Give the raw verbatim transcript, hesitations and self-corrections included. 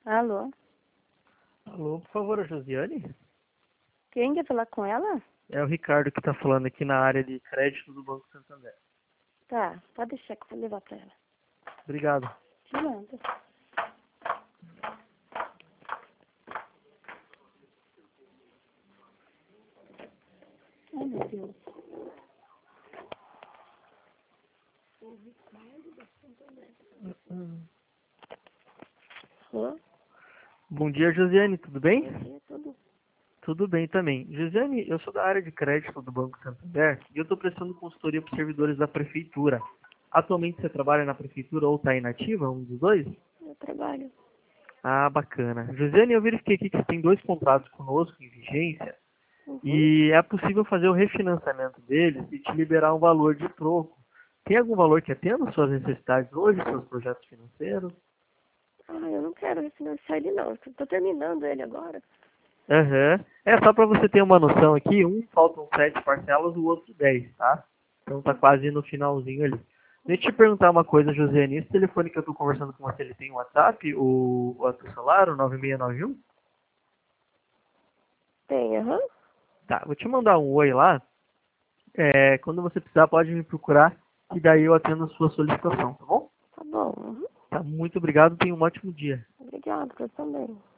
Alô? Alô, por favor, a Josiane? Quem quer falar com ela? É o Ricardo que está falando aqui na área de crédito do Banco Santander. Tá, pode deixar que eu vou levar pra ela. Obrigado. Te mando. Ai, meu Deus. Alô? Bom dia, Josiane, tudo bem? Bom dia, tudo. Tudo bem também. Josiane, eu sou da área de crédito do Banco Santander e eu estou prestando consultoria para os servidores da Prefeitura. Atualmente você trabalha na Prefeitura ou está inativa, um dos dois? Eu trabalho. Ah, bacana. Josiane, eu verifiquei aqui que você tem dois contratos conosco em vigência Uhum. e é possível fazer o refinanciamento deles e te liberar um valor de troco. Tem algum valor que atenda às suas necessidades hoje, seus projetos financeiros? Ah, eu não quero refinanciar ele não. Eu tô terminando ele agora. Aham. É só para você ter uma noção aqui, um faltam sete parcelas, o outro dez, tá? Então tá quase no finalzinho ali. Deixa eu te perguntar uma coisa, Josiane. Esse telefone que eu tô conversando com você, ele tem um WhatsApp, o o outro celular, o nove seis nove um? Tem, aham. Tá, vou te mandar um oi lá. É, quando você precisar, pode me procurar, e daí eu atendo a sua solicitação, tá bom? Tá bom. Uhum. Tá, muito obrigado, tenha um ótimo dia. Obrigado, você também.